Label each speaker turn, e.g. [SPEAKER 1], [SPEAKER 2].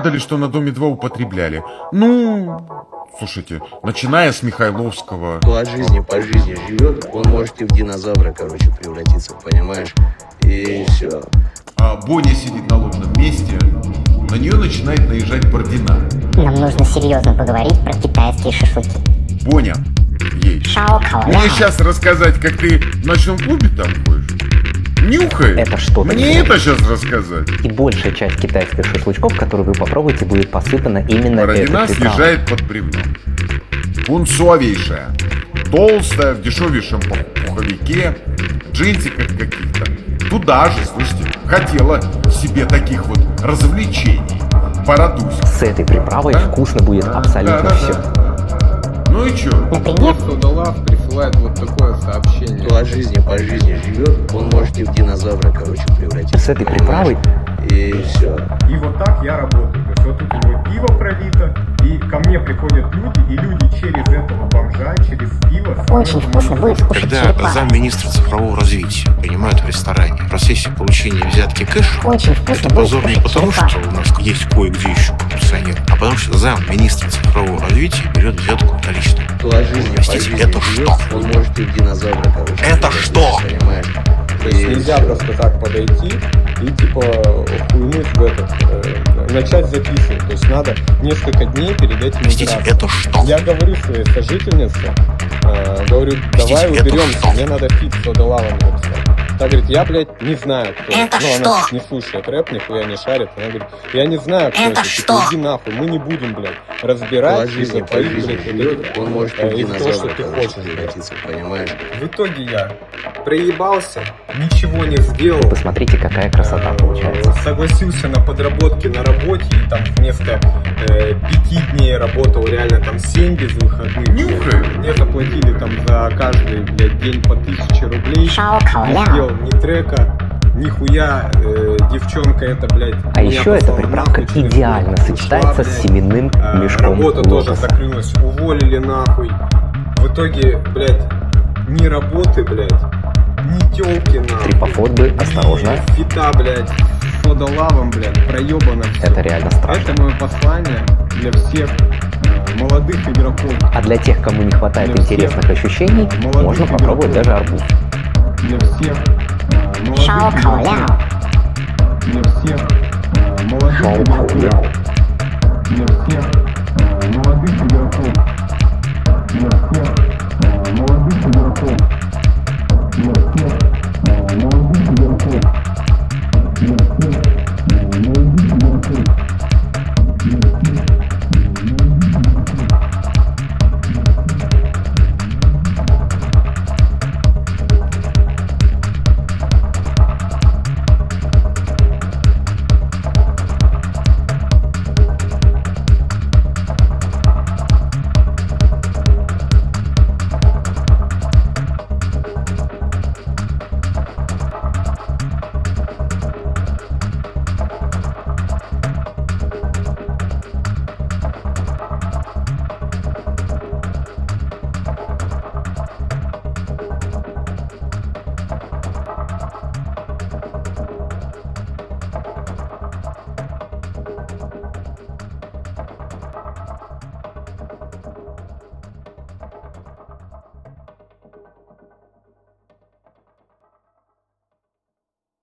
[SPEAKER 1] правда ли, что на Доме-2 употребляли? Ну, слушайте, начиная с Михайловского.
[SPEAKER 2] Кто от жизни по жизни живет, он может и в динозавра, короче, превратиться, понимаешь? И все.
[SPEAKER 1] А Боня сидит на лобном месте, на нее начинает наезжать Бородина.
[SPEAKER 3] Нам нужно серьезно поговорить про китайские шашлыки.
[SPEAKER 1] Боня, ей. Мне сейчас рассказать, как ты в ночном клубе там ходишь? Нюхай.
[SPEAKER 4] Это что-то.
[SPEAKER 1] Мне это сейчас рассказать.
[SPEAKER 4] И большая часть китайских шашлычков, которые вы попробуете, будет посыпана именно
[SPEAKER 1] Бородина
[SPEAKER 4] этой приправой.
[SPEAKER 1] съезжает под бревном. Пунцовейшая, толстая, в дешевейшем пуховике, джинсиках каких-то. Туда же, слушайте, хотела себе таких вот развлечений. Породусь.
[SPEAKER 4] С этой приправой вкусно будет абсолютно все.
[SPEAKER 1] Ну и чё?
[SPEAKER 3] Например,
[SPEAKER 5] Содолав присылает вот такое сообщение.
[SPEAKER 2] Кто от жизни по жизни живет, он может и в динозавра, короче, превратиться.
[SPEAKER 4] С этой приправой
[SPEAKER 2] И все.
[SPEAKER 6] И вот так я работаю. То есть вот тут у него пиво пролито, и ко мне приходят люди, и люди через этого бомжа, через пиво...
[SPEAKER 3] очень вкусно будет скушать
[SPEAKER 7] Когда
[SPEAKER 3] черепаху.
[SPEAKER 7] замминистра цифрового развития принимают в ресторане в процессе получения взятки кэша,
[SPEAKER 3] Очень вкусно
[SPEAKER 7] это
[SPEAKER 3] будет
[SPEAKER 7] позор не
[SPEAKER 3] скушать
[SPEAKER 7] потому,
[SPEAKER 3] черепаху.
[SPEAKER 7] что у нас есть кое-где еще коррупционер, а потому что замминистра цифрового развития берет взятку наличную.
[SPEAKER 2] Кто от жизни по
[SPEAKER 7] Простите,
[SPEAKER 2] жизни
[SPEAKER 7] это
[SPEAKER 2] живет,
[SPEAKER 7] что?
[SPEAKER 2] он может и в динозавра, короче.
[SPEAKER 7] Это
[SPEAKER 2] превратиться,
[SPEAKER 7] что?
[SPEAKER 2] Понимаешь?
[SPEAKER 5] То есть
[SPEAKER 2] И
[SPEAKER 5] нельзя
[SPEAKER 2] всё.
[SPEAKER 5] просто так подойти и типа хуйнуть в этот, начать записывать. То есть надо несколько дней перед этим
[SPEAKER 7] Простите,
[SPEAKER 5] убираться.
[SPEAKER 7] это что?
[SPEAKER 5] Я говорю своей сожительнице, говорю,
[SPEAKER 7] Простите,
[SPEAKER 5] давай
[SPEAKER 7] это
[SPEAKER 5] уберемся,
[SPEAKER 7] что?
[SPEAKER 5] мне надо фит с Содолавом написать. Та говорит, я, блядь, не знаю, кто.
[SPEAKER 3] Это
[SPEAKER 5] Ну,
[SPEAKER 3] что?
[SPEAKER 5] она не слушает рэп, нихуя не шарит. Она говорит, я не знаю, кто
[SPEAKER 3] Это
[SPEAKER 5] это.
[SPEAKER 3] что?
[SPEAKER 5] Типа, иди нахуй, мы не будем, блядь,
[SPEAKER 2] Кто
[SPEAKER 5] разбирать
[SPEAKER 2] от жизни
[SPEAKER 5] из-за
[SPEAKER 2] по
[SPEAKER 5] твоих,
[SPEAKER 2] жизни
[SPEAKER 5] блядь,
[SPEAKER 2] живет, он может и в
[SPEAKER 5] из-за того, что
[SPEAKER 2] динозавра,
[SPEAKER 5] ты
[SPEAKER 2] короче,
[SPEAKER 5] хочешь, блядь.
[SPEAKER 2] превратиться, понимаешь?
[SPEAKER 6] В итоге я проебался, ничего не сделал.
[SPEAKER 4] Посмотрите, какая красота получается.
[SPEAKER 6] Согласился на подработки на работе, и там вместо 5 дней работал реально там 7 без выходных.
[SPEAKER 1] Нюхай.
[SPEAKER 6] Мне заплатили там за каждый, блядь, день по 1000 рублей. Не сделал ни трека, нихуя, девчонка это, блядь,
[SPEAKER 4] А
[SPEAKER 6] меня
[SPEAKER 4] еще эта
[SPEAKER 6] послала
[SPEAKER 4] приправка
[SPEAKER 6] нахуй, через
[SPEAKER 4] идеально
[SPEAKER 6] ушла,
[SPEAKER 4] сочетается с
[SPEAKER 6] блядь.
[SPEAKER 4] семенным мешком
[SPEAKER 6] Работа тоже
[SPEAKER 4] лотоса.
[SPEAKER 6] закрылась, уволили нахуй. В итоге, блядь, ни работы, блядь, ни тёлки нахуй.
[SPEAKER 4] Трипофорбы, осторожно.
[SPEAKER 6] Ни фита, блядь, с содолавом, блядь, проебано всё.
[SPEAKER 4] Это реально страшно.
[SPEAKER 6] Это мое послание для всех молодых игроков.
[SPEAKER 4] А для тех, кому не хватает
[SPEAKER 6] Для всех
[SPEAKER 4] интересных ощущений,
[SPEAKER 6] молодых
[SPEAKER 4] можно попробовать
[SPEAKER 6] игроков.
[SPEAKER 4] даже арбуз.
[SPEAKER 6] Для всех молодых игроков. Для всех молодых игроков. Для всех молодых игроков. Для всех